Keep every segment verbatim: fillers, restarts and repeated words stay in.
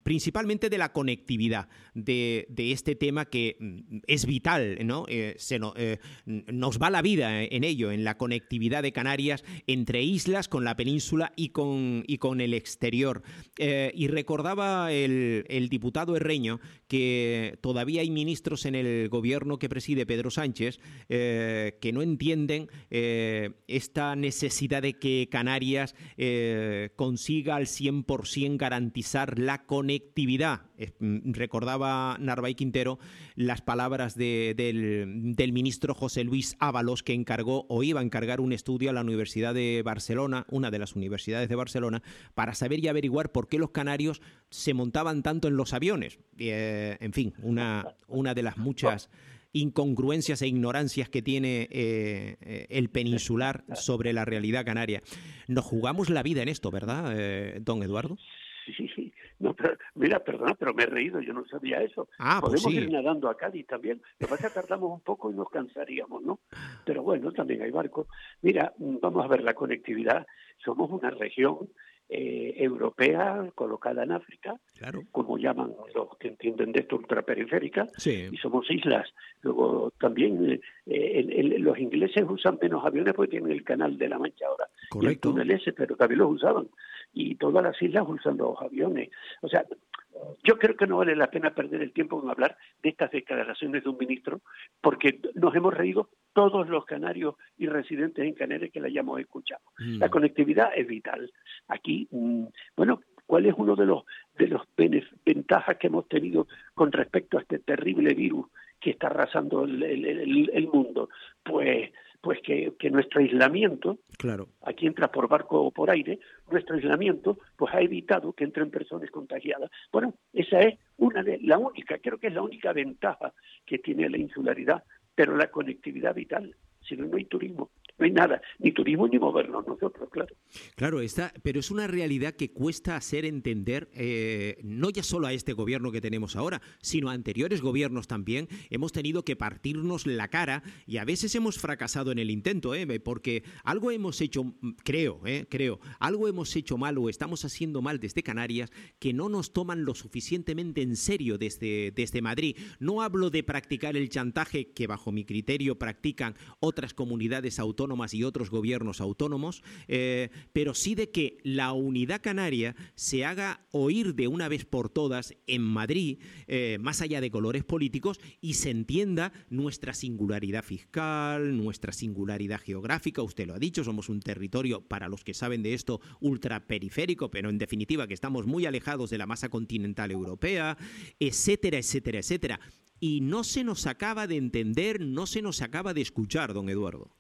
principalmente de la conectividad, de, de este tema que es vital, ¿no? Eh, se no, eh, nos va la vida en ello, en la conectividad de Canarias entre islas, con la península y con, y con el exterior. Eh, y recordaba el, el diputado Herreño que todavía hay ministros en el gobierno que preside Pedro Sánchez eh, que no entienden eh, esta necesidad de que Canarias eh, consiga al cien por ciento garantizar la conectividad. Eh, recordaba Narváez Quintero las palabras de, del, del ministro José Luis Ábalos, que encargó o iba a encargar un estudio a la Universidad de Barcelona, una de las universidades de Barcelona, para saber y averiguar por qué los canarios se montaban tanto en los aviones. Eh, en fin, una, una de las muchas incongruencias e ignorancias que tiene eh, el peninsular sobre la realidad canaria. Nos jugamos la vida en esto, ¿verdad, eh, don Eduardo? Sí, sí. No, pero, mira, perdona, pero me he reído, yo no sabía eso. Ah, Podemos pues sí. ir nadando a Cádiz también. Lo que pasa es que tardamos un poco y nos cansaríamos, ¿no? Pero bueno, también hay barcos. Mira, vamos a ver la conectividad. Somos una región eh, europea colocada en África, claro, como llaman los que entienden de esto, ultraperiférica, sí, y somos islas. Luego también eh, el, el, los ingleses usan menos aviones porque tienen el canal de la Mancha ahora. correcto. Y el túnel ese, pero también los usaban. Y todas las islas usan los aviones. O sea, yo creo que no vale la pena perder el tiempo en hablar de estas declaraciones de un ministro, porque nos hemos reído todos los canarios y residentes en Canarias que la hayamos escuchado. Mm. La conectividad es vital. Aquí, mmm, bueno, ¿cuál es uno de los de los ventajas que hemos tenido con respecto a este terrible virus que está arrasando el, el, el, el mundo? Pues pues que, que nuestro aislamiento, claro, aquí entras por barco o por aire, nuestro aislamiento pues ha evitado que entren personas contagiadas. Bueno, esa es una de la única, creo que es la única ventaja que tiene la insularidad, pero la conectividad vital, si no, no hay turismo. No hay nada, ni turismo ni movernos nosotros, claro. Claro, está, pero es una realidad que cuesta hacer entender, eh, no ya solo a este gobierno que tenemos ahora, sino a anteriores gobiernos también. Hemos tenido que partirnos la cara y a veces hemos fracasado en el intento, ¿eh? Porque algo hemos hecho, creo, ¿eh? creo, algo hemos hecho mal o estamos haciendo mal desde Canarias que no nos toman lo suficientemente en serio desde, desde Madrid. No hablo de practicar el chantaje que bajo mi criterio practican otras comunidades autónomas y otros gobiernos autónomos, eh, pero sí de que la unidad canaria se haga oír de una vez por todas en Madrid, eh, más allá de colores políticos, y se entienda nuestra singularidad fiscal, nuestra singularidad geográfica. Usted lo ha dicho, somos un territorio, para los que saben de esto, ultraperiférico, pero en definitiva que estamos muy alejados de la masa continental europea, etcétera, etcétera, etcétera. Y no se nos acaba de entender, no se nos acaba de escuchar, don Eduardo.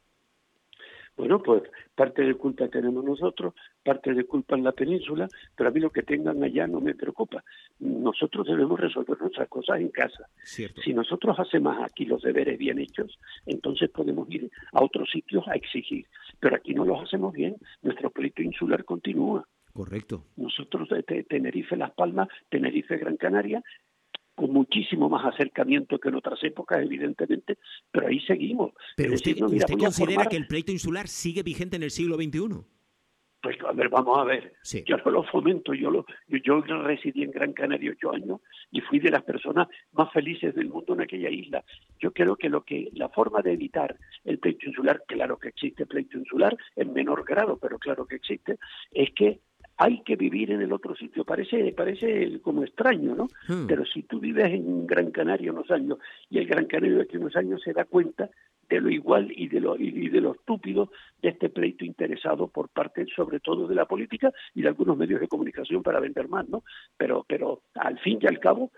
Bueno, pues parte de culpa tenemos nosotros, parte de culpa en la península, pero a mí lo que tengan allá no me preocupa. Nosotros debemos resolver nuestras cosas en casa. Cierto. Si nosotros hacemos aquí los deberes bien hechos, entonces podemos ir a otros sitios a exigir. Pero aquí no los hacemos bien, nuestro pleito insular continúa. Correcto. Nosotros de Tenerife, Las Palmas, Tenerife, Gran Canaria, con muchísimo más acercamiento que en otras épocas, evidentemente, pero ahí seguimos. Pero es usted, decir, no, mira, ¿usted considera formar... que el pleito insular sigue vigente en el siglo veintiuno? Pues a ver, vamos a ver. Sí. Yo no lo fomento. Yo, lo, yo, yo residí en Gran Canaria ocho años y fui de las personas más felices del mundo en aquella isla. Yo creo que lo que la forma de evitar el pleito insular, claro que existe pleito insular, en menor grado, pero claro que existe, es que hay que vivir en el otro sitio. Parece parece como extraño, ¿no? Hmm. Pero si tú vives en Gran Canaria unos años y el Gran Canario de aquí unos años se da cuenta de lo igual y de lo y de lo estúpido de este pleito interesado por parte, sobre todo, de la política y de algunos medios de comunicación para vender más, ¿no? Pero pero al fin y al cabo,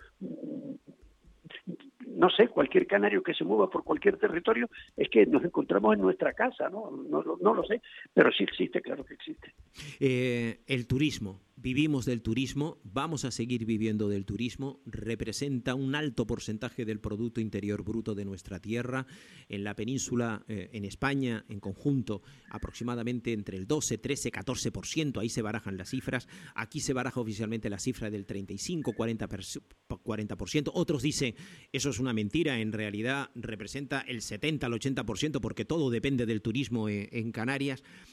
no sé, cualquier canario que se mueva por cualquier territorio es que nos encontramos en nuestra casa, ¿no? No, no, no lo sé, pero sí existe, claro que existe. Eh, el turismo. Vivimos del turismo, vamos a seguir viviendo del turismo, representa un alto porcentaje del Producto Interior Bruto de nuestra tierra. En la península, eh, en España, en conjunto, aproximadamente entre el doce, trece, catorce por ciento, ahí se barajan las cifras. Aquí se baraja oficialmente la cifra del treinta y cinco, cuarenta por ciento. Otros dicen, eso es una mentira, en realidad representa el setenta al ochenta por ciento porque todo depende del turismo en, en Canarias.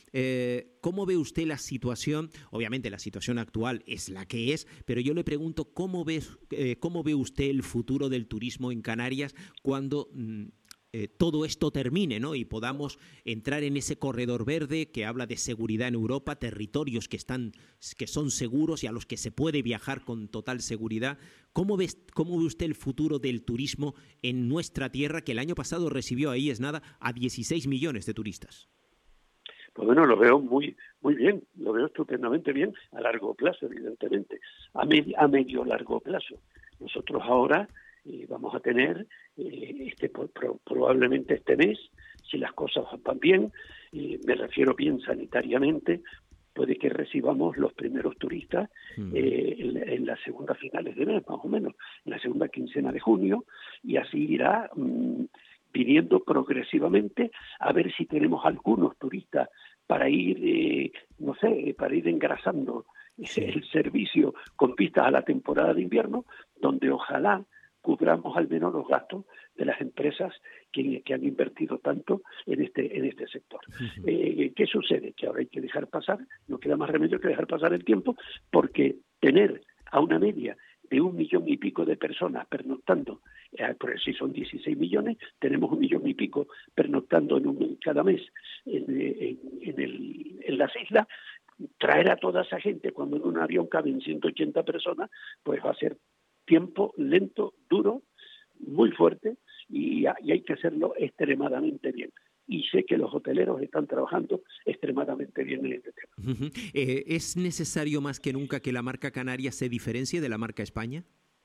Eh, ¿Cómo ve usted la situación? Obviamente la situación actual es la que es, pero yo le pregunto, ¿cómo ve, eh, cómo ve usted el futuro del turismo en Canarias cuando mm, eh, todo esto termine, ¿no? Y podamos entrar en ese corredor verde que habla de seguridad en Europa, territorios que están, que son seguros y a los que se puede viajar con total seguridad? ¿Cómo ve, cómo ve usted el futuro del turismo en nuestra tierra, que el año pasado recibió, ahí es nada, a dieciséis millones de turistas? Pues bueno, lo veo muy muy bien, lo veo estupendamente bien a largo plazo, evidentemente, a medio, a medio largo plazo. Nosotros ahora eh, vamos a tener, eh, este pro, probablemente este mes, si las cosas van bien, eh, me refiero bien sanitariamente, puede que recibamos los primeros turistas eh, en, en las segundas finales de mes, más o menos, en la segunda quincena de junio, y así irá mmm, viniendo progresivamente, a ver si tenemos algunos turistas para ir, eh, no sé, para ir engrasando Sí. el servicio con vistas a la temporada de invierno, donde ojalá cubramos al menos los gastos de las empresas que, que han invertido tanto en este en este sector. Uh-huh. Eh, ¿Qué sucede? Que ahora hay que dejar pasar, no queda más remedio que dejar pasar el tiempo, porque tener a una media de un millón y pico de personas pernoctando, eh, por si son dieciséis millones, tenemos un millón y pico pernoctando en un, cada mes en, en, en, el, en las islas. Traer a toda esa gente cuando en un avión caben ciento ochenta personas, pues va a ser tiempo lento, duro, muy fuerte, y, y hay que hacerlo extremadamente bien. Y sé que los hoteleros están trabajando extremadamente bien en este tema. Uh-huh. Eh, ¿Es necesario más que nunca que la marca Canarias se diferencie de la marca España?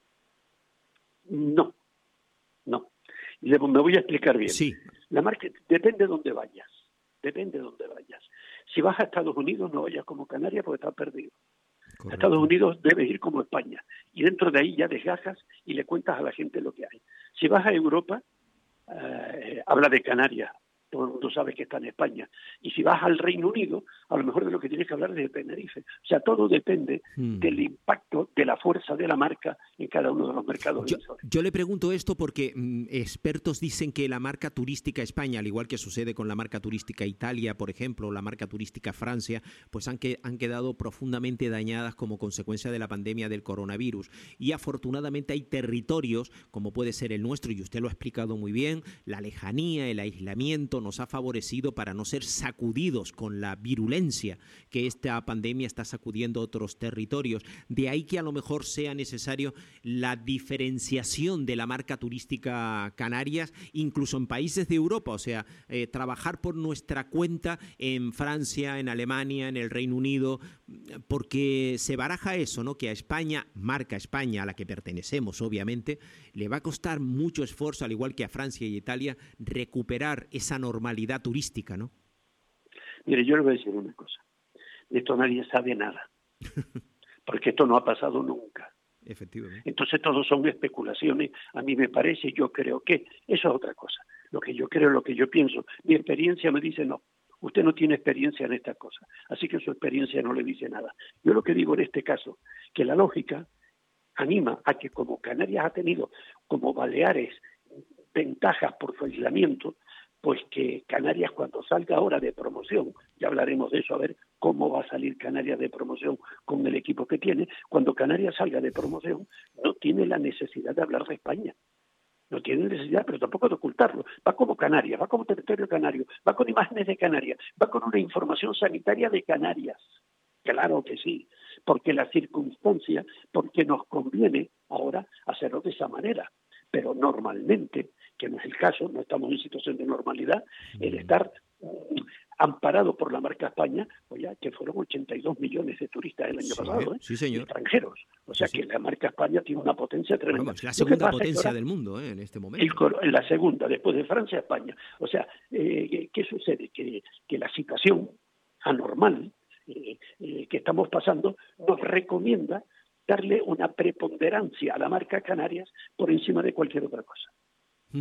No, no. Me voy a explicar bien. Sí. La marca depende de dónde vayas, depende de dónde vayas. Si vas a Estados Unidos, no vayas como Canarias porque estás perdido. Correcto. A Estados Unidos debes ir como España. Y dentro de ahí ya desgajas y le cuentas a la gente lo que hay. Si vas a Europa, eh, habla de Canarias. Todo el mundo sabe que está en España. Y si vas al Reino Unido, a lo mejor de lo que tienes que hablar es de Tenerife. O sea, todo depende hmm. del impacto, de la fuerza de la marca en cada uno de los mercados. Yo, yo le pregunto esto porque mmm, expertos dicen que la marca turística España, al igual que sucede con la marca turística Italia, por ejemplo, o la marca turística Francia, pues han, que, han quedado profundamente dañadas como consecuencia de la pandemia del coronavirus. Y afortunadamente hay territorios, como puede ser el nuestro, y usted lo ha explicado muy bien, la lejanía, el aislamiento, nos ha favorecido para no ser sacudidos con la virulencia que esta pandemia está sacudiendo otros territorios. De ahí que a lo mejor sea necesario la diferenciación de la marca turística Canarias, incluso en países de Europa, o sea, eh, trabajar por nuestra cuenta en Francia, en Alemania, en el Reino Unido, porque se baraja eso, ¿no? Que a España, marca España, a la que pertenecemos, obviamente, le va a costar mucho esfuerzo, al igual que a Francia y Italia, recuperar esa normalidad turística, ¿no? Mire, yo le voy a decir una cosa. De esto nadie sabe nada. Porque esto no ha pasado nunca. Efectivamente. Entonces todos son especulaciones. A mí me parece, yo creo que eso es otra cosa. Lo que yo creo, lo que yo pienso. Mi experiencia me dice no. Usted no tiene experiencia en estas cosas. Así que su experiencia no le dice nada. Yo lo que digo en este caso, que la lógica anima a que como Canarias ha tenido, como Baleares, ventajas por su aislamiento, pues que Canarias cuando salga ahora de promoción, ya hablaremos de eso, a ver cómo va a salir Canarias de promoción con el equipo que tiene, cuando Canarias salga de promoción no tiene la necesidad de hablar de España, no tiene necesidad, pero tampoco de ocultarlo, va como Canarias, va como territorio canario, va con imágenes de Canarias, va con una información sanitaria de Canarias, claro que sí, porque la circunstancia, porque nos conviene ahora hacerlo de esa manera, pero normalmente, que no es el caso, no estamos en situación de normalidad, el estar um, amparado por la marca España, pues ya que fueron ochenta y dos millones de turistas el año sí, pasado, ¿eh? Sí, señor. Extranjeros. O sea sí, que sí. La marca España tiene una potencia tremenda. Vamos, la segunda potencia ahora, del mundo ¿eh? En este momento. El, la segunda, después de Francia, España. O sea, eh, ¿qué sucede? Que, que la situación anormal eh, eh, que estamos pasando nos recomienda darle una preponderancia a la marca Canarias por encima de cualquier otra cosa. Uh-huh.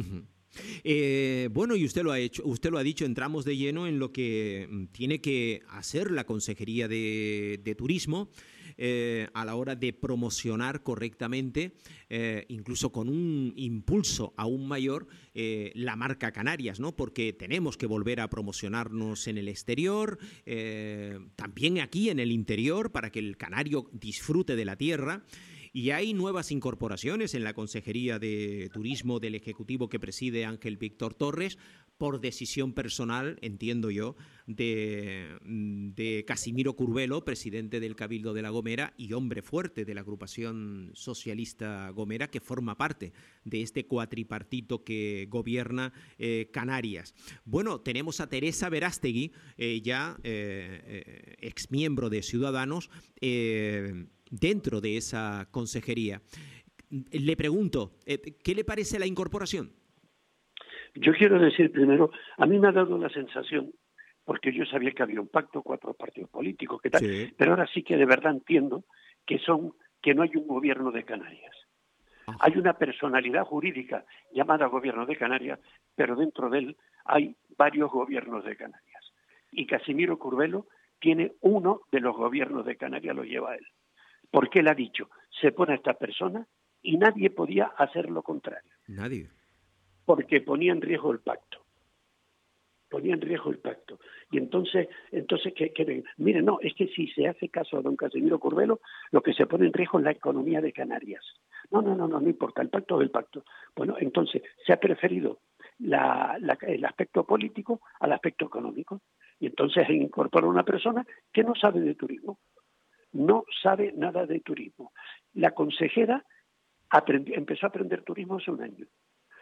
Eh, bueno, y usted lo ha hecho, usted lo ha dicho, entramos de lleno en lo que tiene que hacer la Consejería de, de Turismo eh, a la hora de promocionar correctamente, eh, incluso con un impulso aún mayor, eh, la marca Canarias, ¿no? Porque tenemos que volver a promocionarnos en el exterior, eh, también aquí en el interior, para que el canario disfrute de la tierra. Y hay nuevas incorporaciones en la Consejería de Turismo del Ejecutivo que preside Ángel Víctor Torres, por decisión personal, entiendo yo, de, de Casimiro Curbelo, presidente del Cabildo de La Gomera y hombre fuerte de la agrupación socialista Gomera, que forma parte de este cuatripartito que gobierna eh, Canarias. Bueno, tenemos a Teresa Verástegui, eh, ya eh, eh, exmiembro de Ciudadanos, eh, dentro de esa consejería. Le pregunto, ¿qué le parece la incorporación? Yo quiero decir primero, a mí me ha dado la sensación, porque yo sabía que había un pacto, cuatro partidos políticos, que tal, sí. Pero ahora sí que de verdad entiendo que son que no hay un gobierno de Canarias. Ajá. Hay una personalidad jurídica llamada Gobierno de Canarias, pero dentro de él hay varios gobiernos de Canarias. Y Casimiro Curbelo tiene uno de los gobiernos de Canarias, lo lleva él. Porque él ha dicho, se pone a esta persona y nadie podía hacer lo contrario. Nadie. Porque ponía en riesgo el pacto. Ponía en riesgo el pacto. Y entonces, entonces ¿qué, qué? Miren, no, es que si se hace caso a don Casimiro Curbelo, lo que se pone en riesgo es la economía de Canarias. No, no, no, no, no importa, el pacto es el pacto. Bueno, entonces se ha preferido la, la, el aspecto político al aspecto económico. Y entonces se incorpora una persona que no sabe de turismo. No sabe nada de turismo. La consejera aprendió, empezó a aprender turismo hace un año.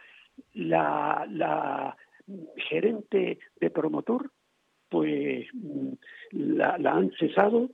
La, la gerente de Promotur, pues la, la han cesado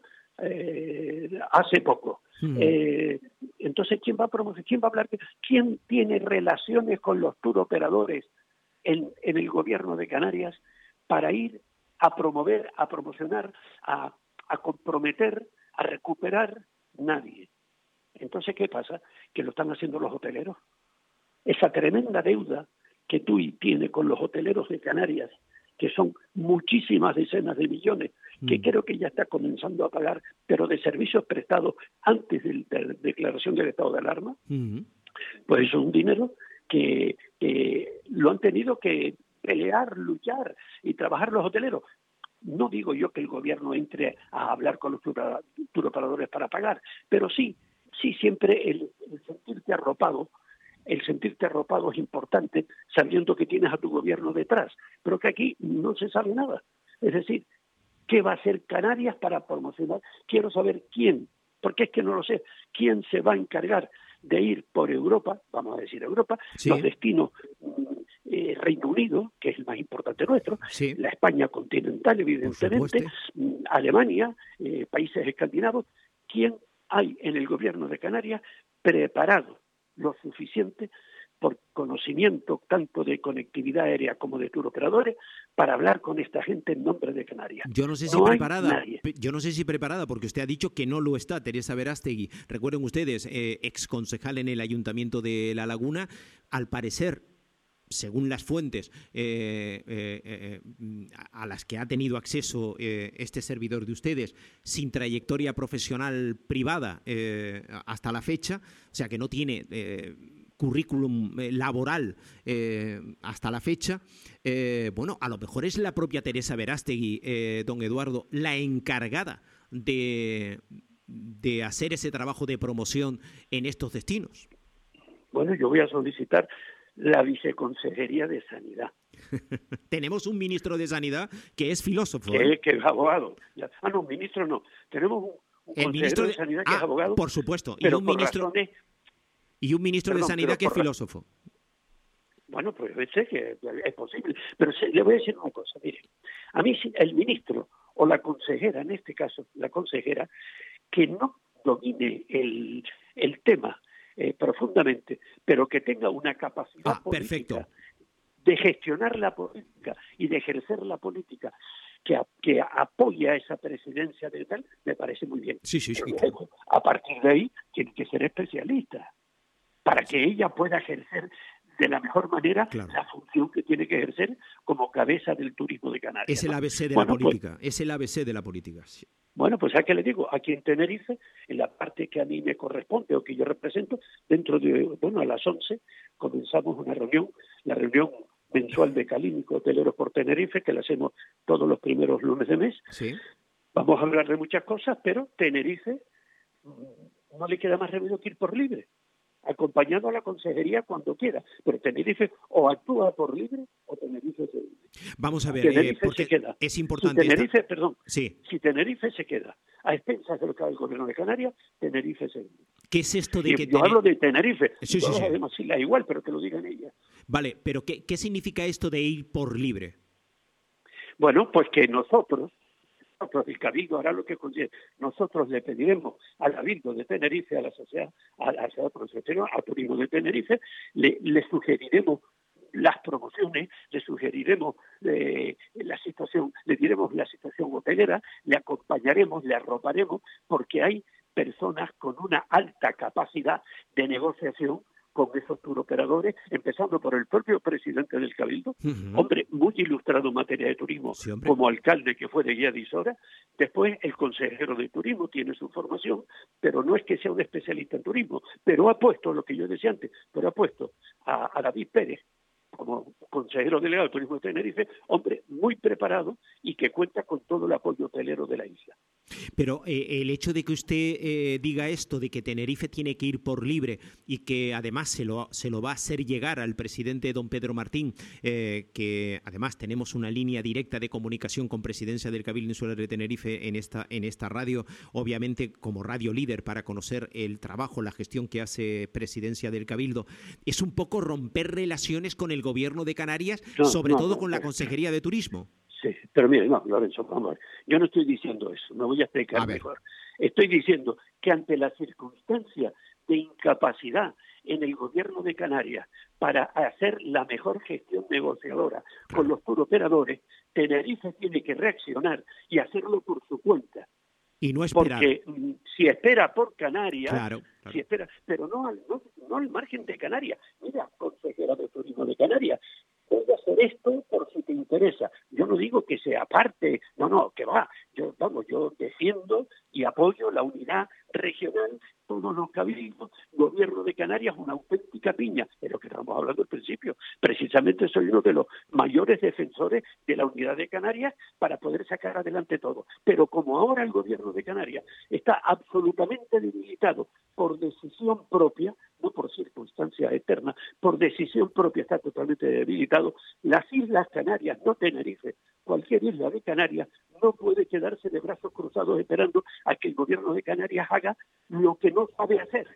eh, hace poco. Mm. Eh, entonces, ¿quién va a promover? ¿Quién va a hablar? ¿Quién tiene relaciones con los tour operadores en, en el gobierno de Canarias para ir a promover, a promocionar, a, a comprometer, a recuperar? Nadie. Entonces, ¿qué pasa? Que lo están haciendo los hoteleros. Esa tremenda deuda que T U I tiene con los hoteleros de Canarias, que son muchísimas decenas de millones, que mm. creo que ya está comenzando a pagar, pero de servicios prestados antes de la declaración del estado de alarma, mm. pues es un dinero que, que lo han tenido que pelear, luchar y trabajar los hoteleros. No digo yo que el gobierno entre a hablar con los turoperadores para pagar, pero sí, sí siempre el, el sentirte arropado, el sentirte arropado es importante, sabiendo que tienes a tu gobierno detrás, pero que aquí no se sabe nada. Es decir, ¿qué va a hacer Canarias para promocionar? Quiero saber quién, porque es que no lo sé, quién se va a encargar de ir por Europa, vamos a decir Europa, sí. Los destinos eh, Reino Unido, que es el más importante nuestro, sí. La España continental, evidentemente, Alemania, eh, países escandinavos. ¿Quién hay en el gobierno de Canarias preparado lo suficiente por conocimiento tanto de conectividad aérea como de turoperadores para hablar con esta gente en nombre de Canarias? Yo no sé si no preparada, yo no sé si preparada, porque usted ha dicho que no lo está, Teresa Verástegui. Recuerden ustedes, eh, exconcejal en el Ayuntamiento de La Laguna, al parecer, según las fuentes eh, eh, eh, a las que ha tenido acceso eh, este servidor de ustedes, sin trayectoria profesional privada eh, hasta la fecha, o sea que no tiene eh, currículum laboral eh, hasta la fecha, eh, bueno, a lo mejor es la propia Teresa Verástegui, eh, don Eduardo, la encargada de, de hacer ese trabajo de promoción en estos destinos. Bueno, yo voy a solicitar la viceconsejería de Sanidad. Tenemos un ministro de Sanidad que es filósofo. Que, ¿eh? que es abogado. Ah, no, ministro no. Tenemos un, un el ministro de, de Sanidad que ah, es abogado. Por supuesto. Pero y un por ministro razones, y un ministro perdón, de Sanidad que es filósofo. Bueno, pues sé que es posible. Pero se, le voy a decir una cosa. Mire, a mí el ministro o la consejera, en este caso la consejera, que no domine el, el tema Eh, profundamente, pero que tenga una capacidad ah, política de gestionar la política y de ejercer la política que, a, que apoya a esa presidencia de tal, me parece muy bien. Sí, sí, sí. Luego, a partir de ahí, tiene que ser especialista para que ella pueda ejercer de la mejor manera claro. la función que tiene que ejercer como cabeza del turismo de Canarias. Es el ¿no? A B C de bueno, la política, pues, es el A B C de la política. Sí. Bueno, pues ¿a qué le digo? Aquí en Tenerife, en la parte que a mí me corresponde o que yo represento, dentro de, bueno, a las once comenzamos una reunión, la reunión mensual de Calínico Hoteleros por Tenerife, que la hacemos todos los primeros lunes de mes. Sí. Vamos a hablar de muchas cosas, pero Tenerife no le queda más remedio que ir por libre, acompañando a la consejería cuando quiera. Pero Tenerife o actúa por libre o Tenerife se Vamos a ver, Tenerife eh, porque se queda. es importante... Si Tenerife, esta... perdón, sí. si Tenerife se queda a expensas de lo que haga el gobierno de Canarias, Tenerife se hunde. ¿Qué es esto de y que... Yo tener... hablo de Tenerife, sí, sí, todos sí. sabemos si la igual, pero que lo digan ellas. Vale, pero ¿qué, ¿qué significa esto de ir por libre? Bueno, pues que nosotros, nosotros el Cabildo hará lo que considere. Nosotros le pediremos al Cabildo de Tenerife, a la sociedad, a la sociedad, a Turismo de Tenerife, le, le sugeriremos las promociones, le sugeriremos eh, la situación, le diremos la situación hotelera, le acompañaremos, le arroparemos, porque hay personas con una alta capacidad de negociación con esos turoperadores, empezando por el propio presidente del Cabildo, uh-huh. hombre muy ilustrado en materia de turismo, sí, como alcalde que fue de Guía de Isora. Después el consejero de turismo tiene su formación, pero no es que sea un especialista en turismo, pero ha puesto, lo que yo decía antes, pero ha puesto a, a David Pérez como consejero delegado de Turismo de Tenerife, hombre muy preparado y que cuenta con todo el apoyo hotelero de la isla. Pero eh, el hecho de que usted eh, diga esto, de que Tenerife tiene que ir por libre y que además se lo, se lo va a hacer llegar al presidente don Pedro Martín, eh, que además tenemos una línea directa de comunicación con Presidencia del Cabildo Insular de Tenerife en esta, en esta radio, obviamente como radio líder para conocer el trabajo, la gestión que hace Presidencia del Cabildo, es un poco romper relaciones con el gobierno de Canarias, no, sobre no, todo no, con la Consejería de Turismo. Sí, pero mire, no, Lorenzo, vamos a ver. Yo no estoy diciendo eso, me voy a explicar a mejor. Estoy diciendo que ante la circunstancia de incapacidad en el gobierno de Canarias para hacer la mejor gestión negociadora con los turoperadores, Tenerife tiene que reaccionar y hacerlo por su cuenta. Y no esperar. Porque si espera por Canarias, claro, claro. si espera, pero no al, no, no al margen de Canarias. Mira, consejera de Turismo de Canarias, puedo hacer esto por si te interesa. Yo no digo que sea parte, no, no, que va. Yo, vamos, yo defiendo y apoyo la unidad regional, todos los cabildos, gobierno de Canarias, una auténtica piña, de lo que estamos hablando al principio. Precisamente soy uno de los mayores defensores de la unidad de Canarias para poder sacar adelante todo. Pero como ahora el gobierno de Canarias está absolutamente debilitado por decisión propia, no por circunstancias externas, por decisión propia está totalmente debilitado, las Islas Canarias, no Tenerife, cualquier isla de Canarias no puede quedarse de brazos cruzados esperando a que el gobierno de Canarias haga lo que no sabe hacer.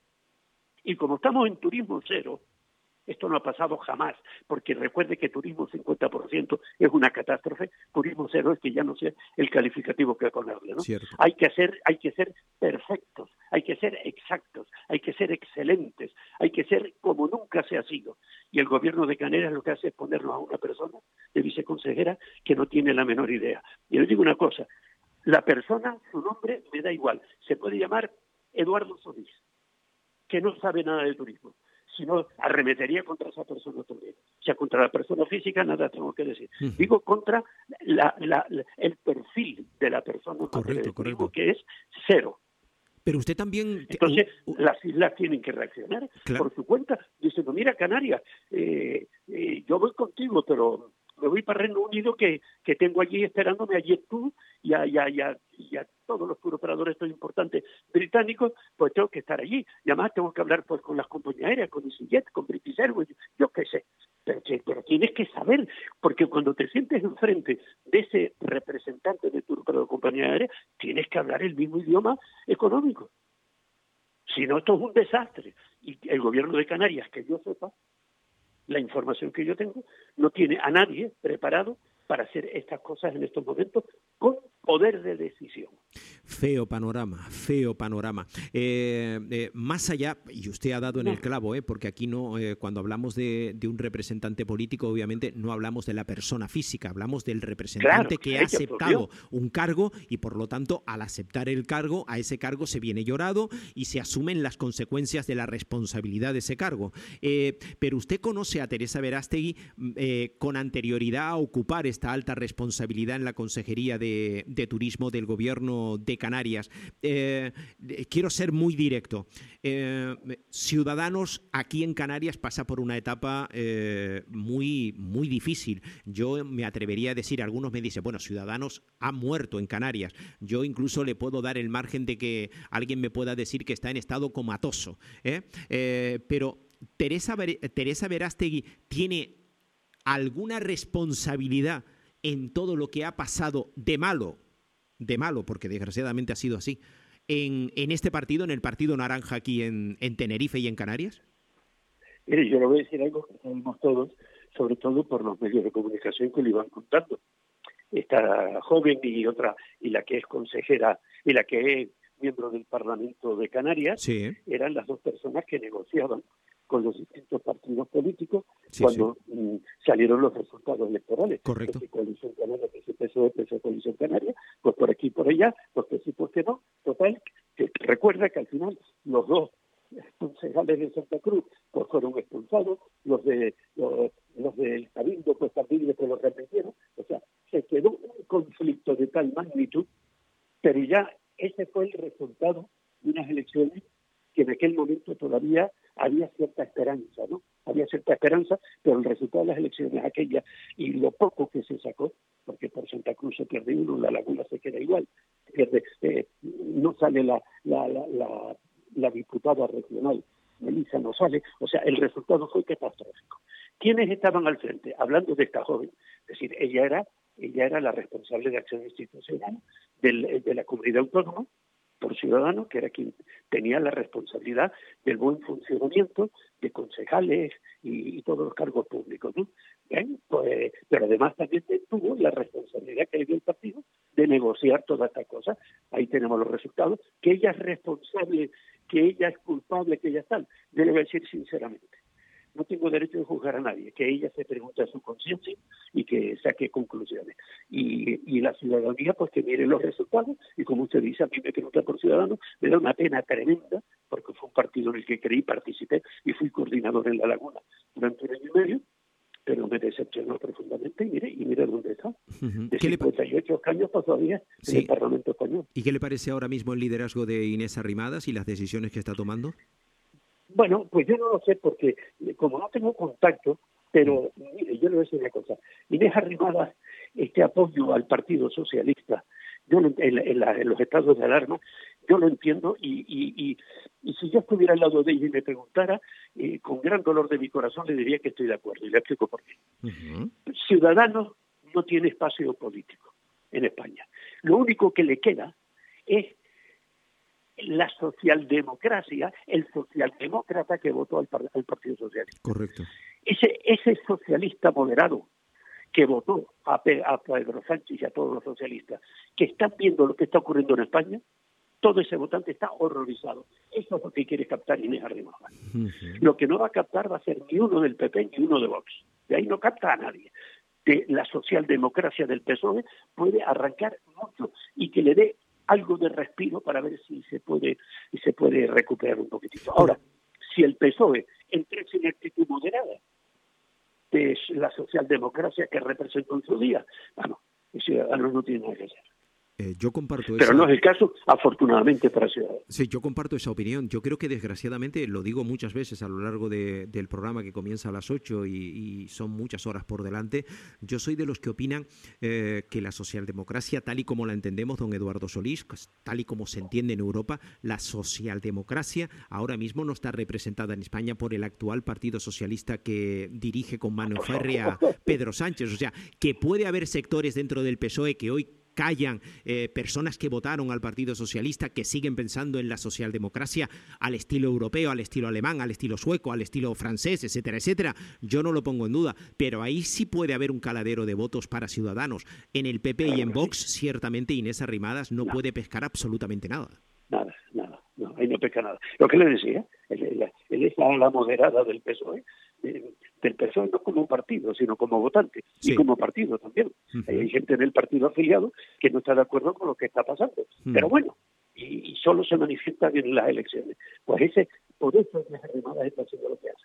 Y como estamos en turismo cero, esto no ha pasado jamás, porque recuerde que turismo cincuenta por ciento es una catástrofe, turismo cero es que ya no sé el calificativo que ponerle, ¿no? Cierto. Hay que hacer, hay que ser perfectos, hay que ser exactos, hay que ser excelentes, hay que ser como nunca se ha sido. Y el gobierno de Canarias lo que hace es ponernos a una persona de viceconsejera que no tiene la menor idea. Y les digo una cosa, la persona, su nombre me da igual, se puede llamar Eduardo Solís, que no sabe nada de turismo, sino arremetería contra esa persona también. O sea, contra la persona física nada tengo que decir. Uh-huh. Digo contra la, la, la, el perfil de la persona correcto, correcto. que es cero. Pero usted también... Entonces, uh, uh, las islas tienen que reaccionar claro. por su cuenta, diciendo, mira, Canarias, eh, eh, yo voy contigo, pero me voy para Reino Unido, que, que tengo allí esperándome allí tú y a, y a, y a, y a todos los turoperadores estos importantes británicos, pues tengo que estar allí. Y además tengo que hablar pues con las compañías aéreas, con EasyJet, con British Airways, yo qué sé. Pero, pero tienes que saber, porque cuando te sientes enfrente de ese representante de turoperador de compañía aérea, tienes que hablar el mismo idioma económico. Si no, esto es un desastre. Y el gobierno de Canarias, que yo sepa, la información que yo tengo, no tiene a nadie preparado para hacer estas cosas en estos momentos con poder de decisión. Feo panorama, feo panorama. Eh, eh, más allá, y usted ha dado en el clavo, eh, porque aquí no, eh, cuando hablamos de, de un representante político, obviamente no hablamos de la persona física, hablamos del representante Claro, que ha aceptado un cargo y por lo tanto al aceptar el cargo, a ese cargo se viene llorado y se asumen las consecuencias de la responsabilidad de ese cargo. Eh, pero usted conoce a Teresa Verástegui eh, con anterioridad a ocupar esta alta responsabilidad en la Consejería de, de Turismo del Gobierno de Canarias. Eh, quiero ser muy directo. Eh, Ciudadanos aquí en Canarias pasa por una etapa eh, muy, muy difícil. Yo me atrevería a decir, algunos me dicen, bueno, Ciudadanos ha muerto en Canarias. Yo incluso le puedo dar el margen de que alguien me pueda decir que está en estado comatoso. ¿eh? Eh, pero Teresa, Teresa Verástegui tiene alguna responsabilidad en todo lo que ha pasado de malo, de malo, porque desgraciadamente ha sido así, en, en este partido, en el Partido Naranja aquí en, en Tenerife y en Canarias? Mire, yo le voy a decir algo que sabemos todos, sobre todo por los medios de comunicación que le iban contando. Esta joven y otra, y la que es consejera, y la que es miembro del Parlamento de Canarias, sí. eran las dos personas que negociaban con los distintos partidos políticos sí, cuando sí. Mm, salieron los resultados electorales. Correcto. Que si Coalición Canaria, que si P S O E, P S O E, Coalición Canaria, pues por aquí y por allá, pues que sí, pues que no. Total, que recuerda que al final los dos concejales de Santa Cruz pues fueron expulsados, los de los, los del Cabildo pues también después los repitieron. O sea, se quedó un conflicto de tal magnitud, pero ya ese fue el resultado de unas elecciones que en aquel momento todavía había cierta esperanza, ¿no? Había cierta esperanza, pero el resultado de las elecciones aquellas y lo poco que se sacó, porque por Santa Cruz se pierde uno, la Laguna se queda igual, se pierde, eh, no sale la, la, la, la, la diputada regional, Melissa no sale, o sea, el resultado fue catastrófico. ¿Quiénes estaban al frente? Hablando de esta joven, es decir, ella era, ella era la responsable de acción institucional del, de la comunidad autónoma, por Ciudadanos, que era quien tenía la responsabilidad del buen funcionamiento de concejales y, y todos los cargos públicos, ¿no? Bien, pues, pero además también tuvo la responsabilidad que le dio el partido de negociar todas estas cosas. Ahí tenemos los resultados, que ella es responsable, que ella es culpable, que ella es tal. Yo le voy a decir sinceramente, no tengo derecho de juzgar a nadie, que ella se pregunte a su conciencia y que saque conclusiones. Y, y la ciudadanía, pues que mire los resultados, y como usted dice, a mí me pregunta por Ciudadanos, me da una pena tremenda, porque fue un partido en el que creí, participé y fui coordinador en La Laguna durante un año y medio, pero me decepcionó profundamente, y mire, y mire dónde está. Uh-huh. De cincuenta y ocho años todavía sí. en el Parlamento español. ¿Y qué le parece ahora mismo el liderazgo de Inés Arrimadas y las decisiones que está tomando? Bueno, pues yo no lo sé porque como no tengo contacto, pero mire, yo le voy a decir una cosa. Inés Arrimadas, este apoyo al Partido Socialista, yo lo, en, en, la, en los estados de alarma, yo lo entiendo y, y, y, y si yo estuviera al lado de ella y me preguntara, eh, con gran dolor de mi corazón le diría que estoy de acuerdo y le explico por qué. Uh-huh. Ciudadanos no tiene espacio político en España. Lo único que le queda es la socialdemocracia, el socialdemócrata que votó al, al Partido Socialista. Correcto. Ese, ese socialista moderado que votó a, Pe, a Pedro Sánchez y a todos los socialistas, que están viendo lo que está ocurriendo en España, todo ese votante está horrorizado. Eso es lo que quiere captar Inés Arrimadas. Uh-huh. Lo que no va a captar va a ser ni uno del P P ni uno de Vox. De ahí no capta a nadie. De la socialdemocracia del P S O E puede arrancar mucho y que le dé algo de respiro para ver si se puede si se puede recuperar un poquitito. Ahora, si el P S O E entra en actitud moderada de la socialdemocracia que representó en su día, bueno, el Ciudadanos no tiene nada que hacer. Eh, yo comparto Pero esa... no es el caso, afortunadamente, para Ciudadanos. Sí, yo comparto esa opinión. Yo creo que, desgraciadamente, lo digo muchas veces a lo largo de, del programa que comienza a las ocho y, y son muchas horas por delante, yo soy de los que opinan eh, que la socialdemocracia, tal y como la entendemos, don Eduardo Solís, tal y como se entiende en Europa, la socialdemocracia ahora mismo no está representada en España por el actual Partido Socialista que dirige con mano férrea Pedro Sánchez. O sea, que puede haber sectores dentro del P S O E que hoy callan, eh, personas que votaron al Partido Socialista, que siguen pensando en la socialdemocracia al estilo europeo, al estilo alemán, al estilo sueco, al estilo francés, etcétera, etcétera. Yo no lo pongo en duda, pero ahí sí puede haber un caladero de votos para Ciudadanos. En el P P y en Vox, ciertamente Inés Arrimadas no, no. puede pescar absolutamente nada. Nada, nada, no, ahí no pesca nada. Lo que le decía, él, él, él es la, la moderada del P S O E, eh, del P S O E no como partido, sino como votante, sí. y como partido también. Uh-huh. Hay gente en el partido afiliado que no está de acuerdo con lo que está pasando. Uh-huh. Pero bueno, y, y solo se manifiestan en las elecciones. Pues ese, por eso Inés Arrimadas está haciendo lo que hace.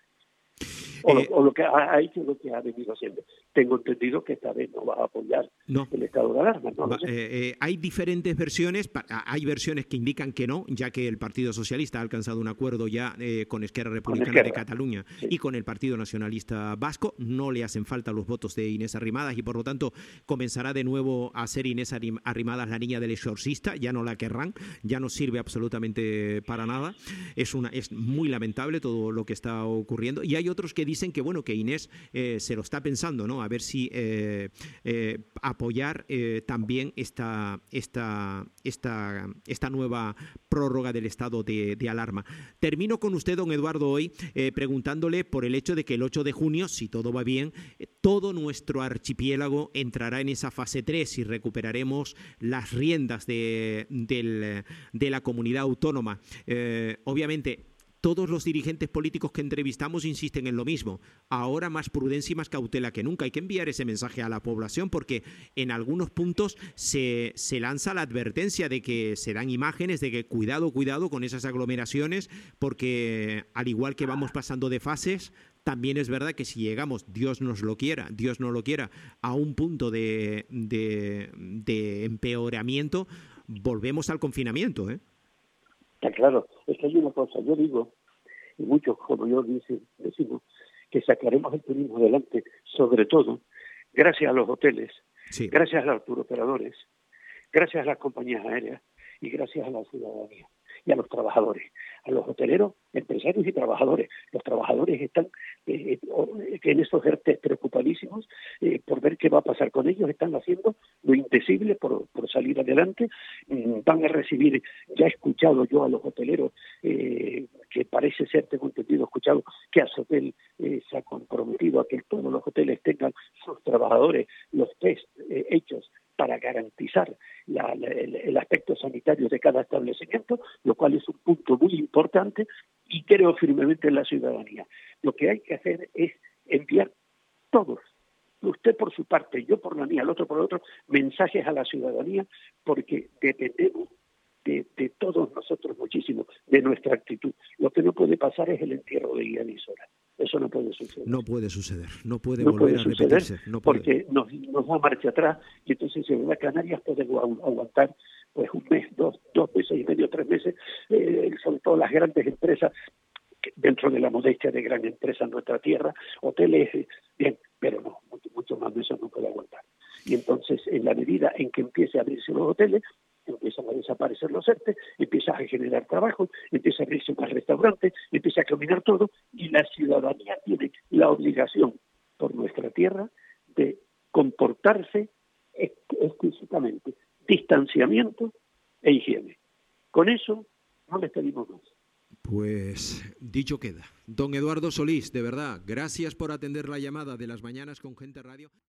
O, eh, lo, o lo que ha, ha hecho lo que ha venido haciendo. Tengo entendido que esta vez no va a apoyar no. el estado de alarma. No va, lo sé. eh, eh, hay diferentes versiones, hay versiones que indican que no, ya que el Partido Socialista ha alcanzado un acuerdo ya eh, con Esquerra Republicana con Esquerra. de Cataluña sí. y con el Partido Nacionalista Vasco. No le hacen falta los votos de Inés Arrimadas y por lo tanto comenzará de nuevo a ser Inés Arrimadas la niña del exorcista. Ya no la querrán, ya no sirve absolutamente para nada. Es, una, es muy lamentable todo lo que está ocurriendo y hay otros que dicen Dicen que bueno que Inés eh, se lo está pensando, ¿no? A ver si eh, eh, apoyar eh, también esta, esta, esta, esta nueva prórroga del estado de, de alarma. Termino con usted, don Eduardo, hoy eh, preguntándole por el hecho de que el ocho de junio, si todo va bien, eh, todo nuestro archipiélago entrará en esa fase tres y recuperaremos las riendas de, del, de la comunidad autónoma. Eh, obviamente, todos los dirigentes políticos que entrevistamos insisten en lo mismo. Ahora más prudencia y más cautela que nunca. Hay que enviar ese mensaje a la población porque en algunos puntos se, se lanza la advertencia de que se dan imágenes de que cuidado, cuidado con esas aglomeraciones porque al igual que vamos pasando de fases, también es verdad que si llegamos, Dios nos lo quiera, Dios no lo quiera, a un punto de, de, de empeoramiento, volvemos al confinamiento, ¿eh? Está claro, es que hay una cosa, yo digo, y muchos como yo dicen, decimos, que sacaremos el turismo adelante, sobre todo gracias a los hoteles, sí. gracias a los turoperadores, gracias a las compañías aéreas y gracias a la ciudadanía y a los trabajadores, a los hoteleros, empresarios y trabajadores. Los trabajadores están eh, en esos E R T E preocupadísimos eh, por ver qué va a pasar con ellos, están haciendo lo indecible por, por salir adelante, mm, van a recibir, ya he escuchado yo a los hoteleros, eh, que parece ser, tengo entendido, escuchado que Azotel eh, se ha comprometido a que todos los hoteles tengan sus trabajadores los test eh, hechos para garantizar la, la, el, el aspecto sanitario de cada establecimiento, lo cual es un punto muy importante y creo firmemente en la ciudadanía. Lo que hay que hacer es enviar todos, usted por su parte, yo por la mía, el otro por el otro, mensajes a la ciudadanía porque dependemos de, de todos nosotros muchísimo, de nuestra actitud. Lo que no puede pasar es el entierro de Ian y Sora. Eso no puede suceder. No puede suceder, no puede no volver puede a suceder repetirse. No puede. Porque nos, nos da marcha atrás y entonces en las Canarias podemos aguantar pues un mes, dos, dos meses y medio, tres meses, eh, sobre todo las grandes empresas, dentro de la modestia de gran empresa en nuestra tierra, hoteles, eh, bien, pero no, mucho, mucho más de eso no puede aguantar. Y entonces, en la medida en que empiece a abrirse los hoteles, empiezan a desaparecer los E R T E, empiezan a generar trabajo, empieza a abrirse más restaurantes, empieza a caminar todo, y la ciudadanía tiene la obligación por nuestra tierra de comportarse exquisitamente, distanciamiento e higiene. Con eso no les pedimos más. Pues dicho queda. Don Eduardo Solís, de verdad, gracias por atender la llamada de Las Mañanas con Gente Radio.